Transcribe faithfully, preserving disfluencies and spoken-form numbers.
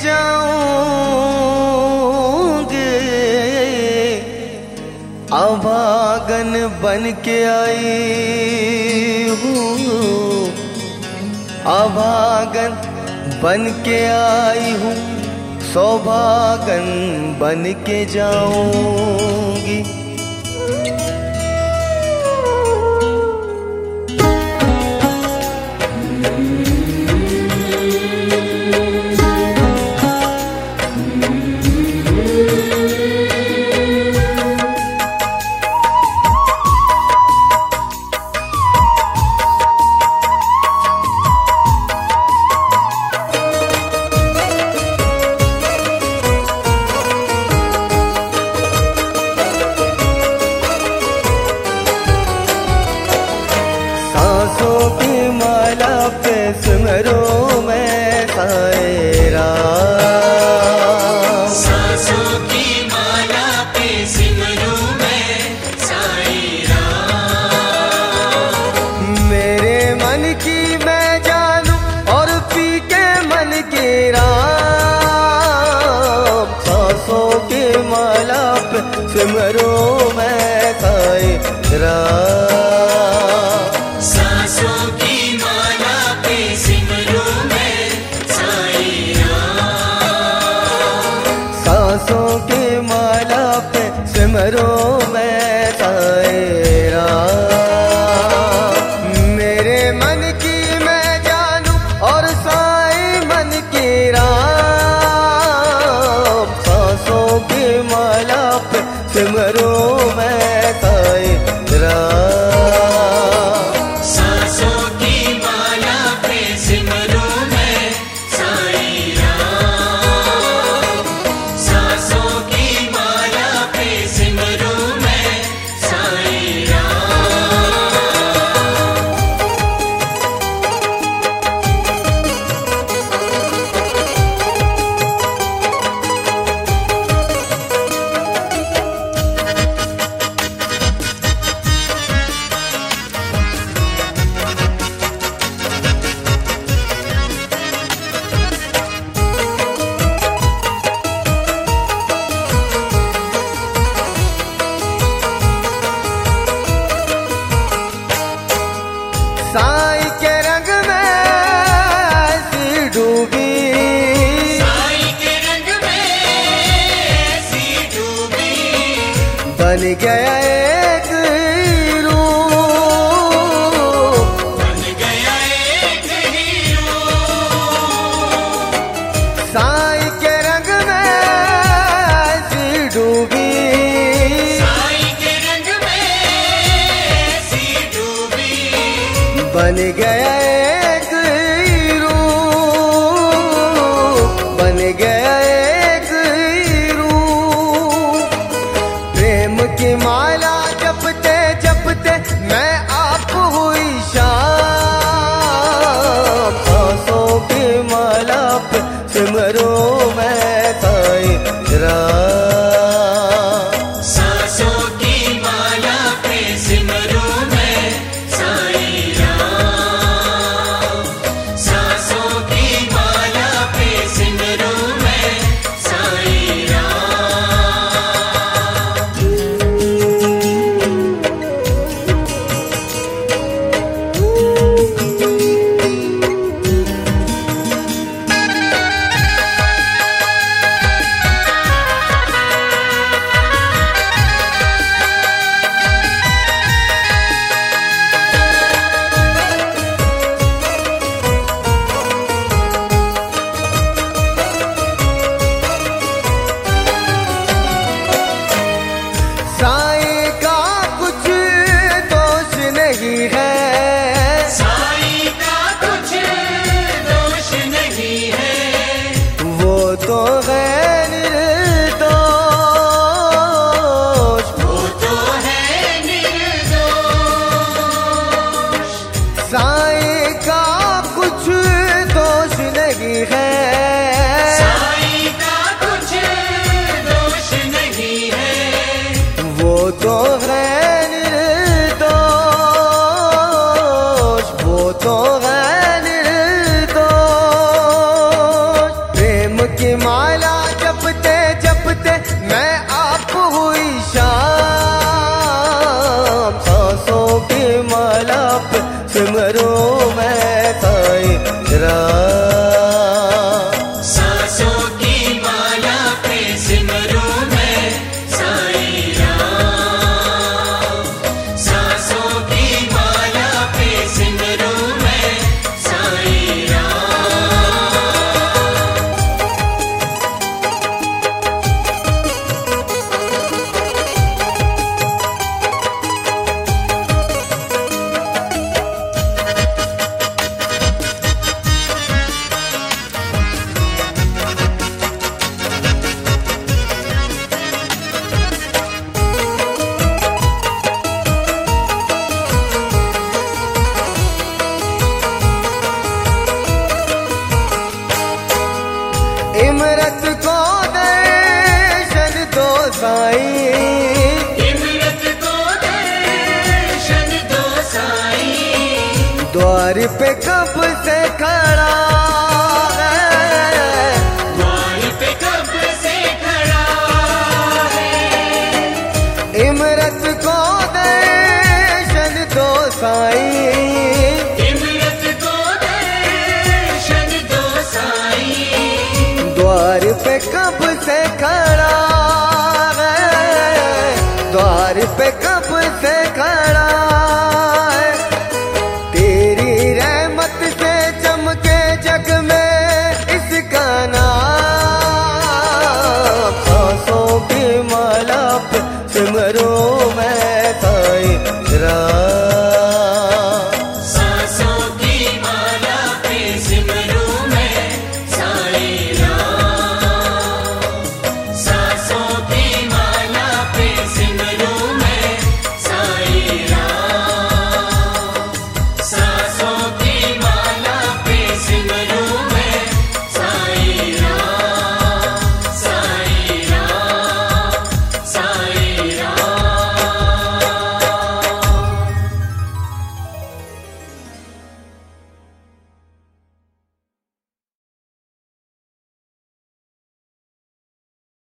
जाऊंगे, अभागन बन के आई हूँ, अभागन बन के आई हूँ, सौभागन बन के जाऊंगी। सांसों की माला पे सिमरूं मैं साईं राम, सांसों की माला पे सिमरूं मैं साईं राम। मेरे मन की मैं जानूं और पी के मन की राम, सांसों की माला पे सिमरूं मैं साईं राम, सांसों की माला पे सिमरूं मैं साईं राम। सांसों की माला पे सिमरूं मैं साईं राम। मेरे मन की मैं जानूं और साईं मन की राम, सांसों की माला पे सिमरूं मैं साईं राम, सांसों की माला पे सिमरूं मैं साईं राम। सांसों की माला पे सिमरूं मैं साईं राम। साईं के रंग में ऐसी डूबी, साईं के रंग में ऐसी डूबी, बन गया एक रूप, बन गया एक हीरो। साईं के रंग में ऐसी डूबी, साईं के रंग में ऐसी डूबी, बन गया एक रूप, बन गया एक रूप। प्रेम की माला माला जपते जपते मैं आप हुई शाम। सांसों की माला पे सिमरूं मैं साईं राम। सांसों की माला पे सिमरूं मैं साईं राम। सांसों की माला पे सिमरूं मैं साईं राम। इमरत को दर्शन दो साईं। इमरत को दर्शन दो साईं। द्वार पे कब से खड़ा है, द्वार पे कब से खड़ा है। इमरत को दर्शन दो साईं। इमरत को दर्शन दो साईं। द्वार पे कब से खड़ा